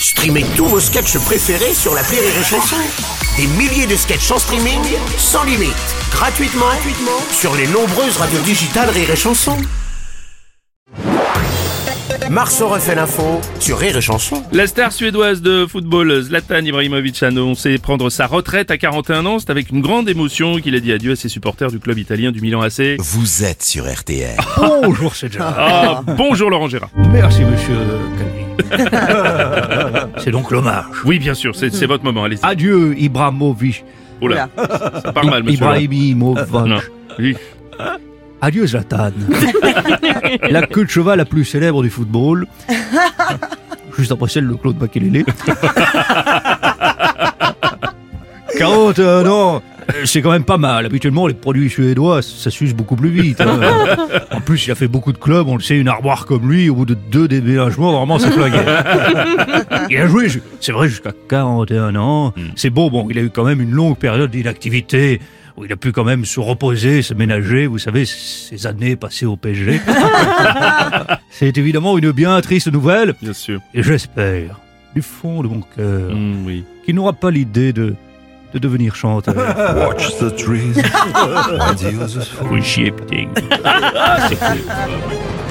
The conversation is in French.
Streamez tous vos sketchs préférés sur l'appli Rire et Chanson. Des milliers de sketchs en streaming, sans limite, gratuitement sur les nombreuses radios digitales Rire et Chanson. Marceau refait l'info sur Rire et Chanson. La star suédoise de football Zlatan Ibrahimovic a annoncé prendre sa retraite à 41 ans. C'est avec une grande émotion qu'il a dit adieu à ses supporters du club italien du Milan AC. Vous êtes sur RTL. Bonjour, c'est Gérard. Bonjour Laurent Gérard. Merci, monsieur Calvi. C'est donc l'hommage. Oui, bien sûr, c'est votre moment, allez-y. Adieu, Ibrahimovic. Oh là, ça part mal, monsieur. Ibrahimovic. Non, oui. Adieu, Zlatan. La queue de cheval la plus célèbre du football. Juste après celle de Claude Makélélé. 41 ans, c'est quand même pas mal. Habituellement, les produits suédois, ça s'use beaucoup plus vite. Hein. En plus, il a fait beaucoup de clubs. On le sait, une armoire comme lui, au bout de 2 déménagements, vraiment, c'est flingué. Il a joué, c'est vrai, jusqu'à 41 ans. C'est beau, bon, il a eu quand même une longue période d'inactivité, où il a pu quand même se reposer, se ménager, vous savez, ces années passées au PSG. C'est évidemment une bien triste nouvelle. Bien sûr. Et j'espère, du fond de mon cœur, Oui. qu'il n'aura pas l'idée de devenir chanteur. Watch the trees. Oui, chier, putain. C'est cool.